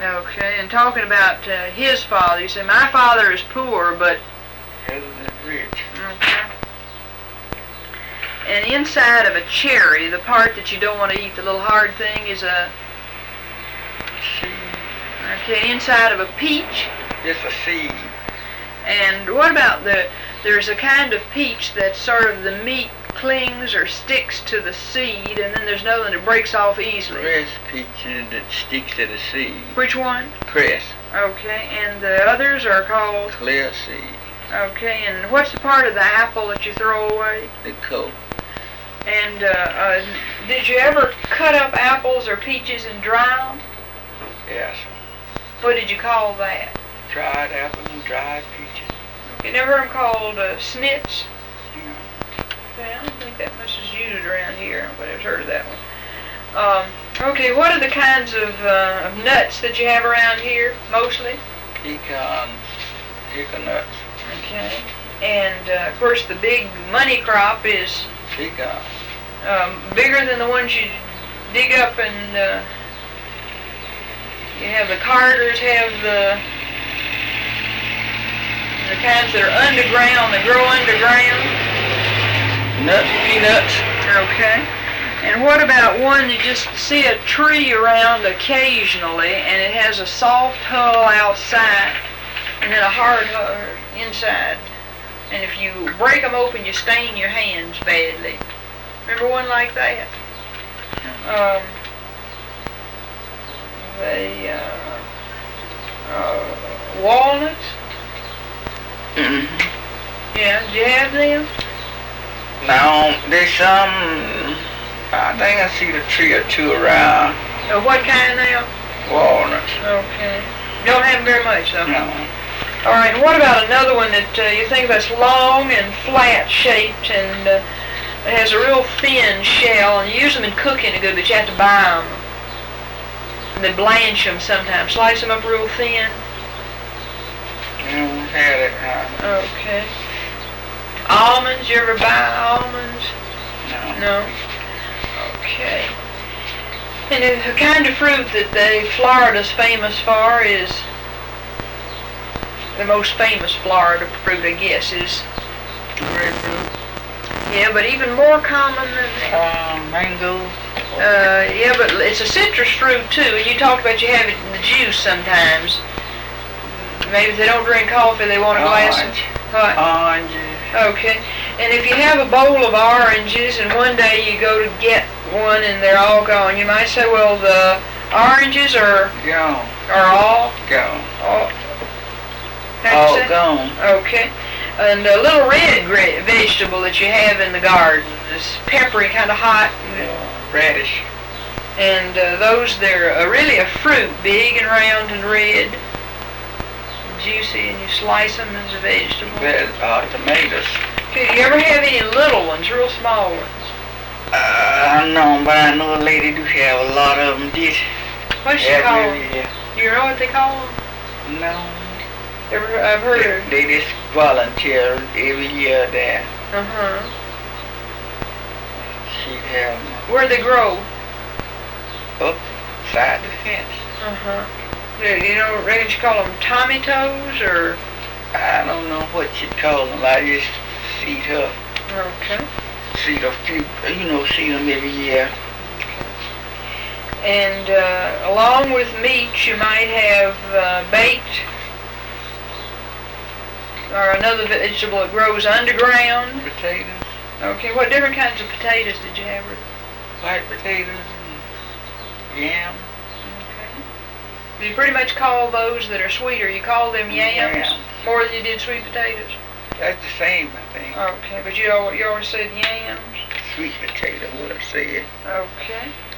Okay, and talking about his father, you say, my father is poor, but... His is rich. Okay. And inside of a cherry, the part that you don't want to eat, the little hard thing, is a... Seed. Okay, inside of a peach. It's a seed. And what about there's a kind of peach that sort of the meat clings or sticks to the seed, and then there's another one that breaks off easily. Press peach that sticks to the seed. Which one? Press. Okay, and the others are called? Clear seed. Okay, and what's the part of the apple that you throw away? The coat. And did you ever cut up apples or peaches and dry them? Yes. What did you call that? Dried apples and dried peaches. You never heard them called snits? Yeah. Yeah, I don't think that much is used around here. Nobody's heard of that one. Okay, what are the kinds of nuts that you have around here, mostly? Pecans, pecan nuts. Okay. And, of course, the big money crop is Pecan. bigger than the ones you dig up and you have the Carters, have the kinds that are underground, that grow underground. Peanuts. Okay. And what about one you just see a tree around occasionally, and it has a soft hull outside and then a hard hull inside? And if you break them open, you stain your hands badly. Remember one like that? Walnuts? Mm-hmm. Yeah, do you have them? Now, there's some, I think I see the tree or two around. What kind now? Walnuts. Okay. Don't have very much, though. No. All right, and what about another one that you think that's long and flat shaped and it has a real thin shell, and you use them in cooking good, but you have to buy them. And they blanch them sometimes. Slice them up real thin. We've had it. Okay. Almonds, you ever buy almonds? No. No? Okay. And the kind of fruit that Florida's famous for is, the most famous Florida fruit, I guess, is Grapefruit. yeah, but even more common than that. Mango. Yeah, but it's a citrus fruit too, and you talked about you have it in the juice sometimes. Maybe if they don't drink coffee, they want a glass of what? Oranges. Okay. And if you have a bowl of oranges and one day you go to get one and they're all gone, you might say, well, the oranges are Gone. all Gone. how'd you say? Gone. Okay. And a little red vegetable that you have in the garden is peppery, kind of hot. Radish. And they're really a fruit, big and round and red, juicy, and you slice them as a vegetable. Tomatoes. Okay, do you ever have any little ones, real small ones? No, but I know a lady do have a lot of them. What does she call them? Do you know what they call them? No. I've heard her. They just volunteer every year there. Uh-huh. She'd have them Where they grow? upside the fence. Uh-huh. You know, reckon you call them Tommy Toes, or? I don't know what she'd call them. I just see her. Okay. See a few, see them every year. And along with meat, you might have baked, or another vegetable that grows underground. Potatoes. Okay, what different kinds of potatoes did you have? White potatoes and yam. Okay. You pretty much call those that are sweeter, you call them yams? Yam. More than you did sweet potatoes? That's the same, I think. Okay, but you always said yams? Sweet potato would have said. Okay.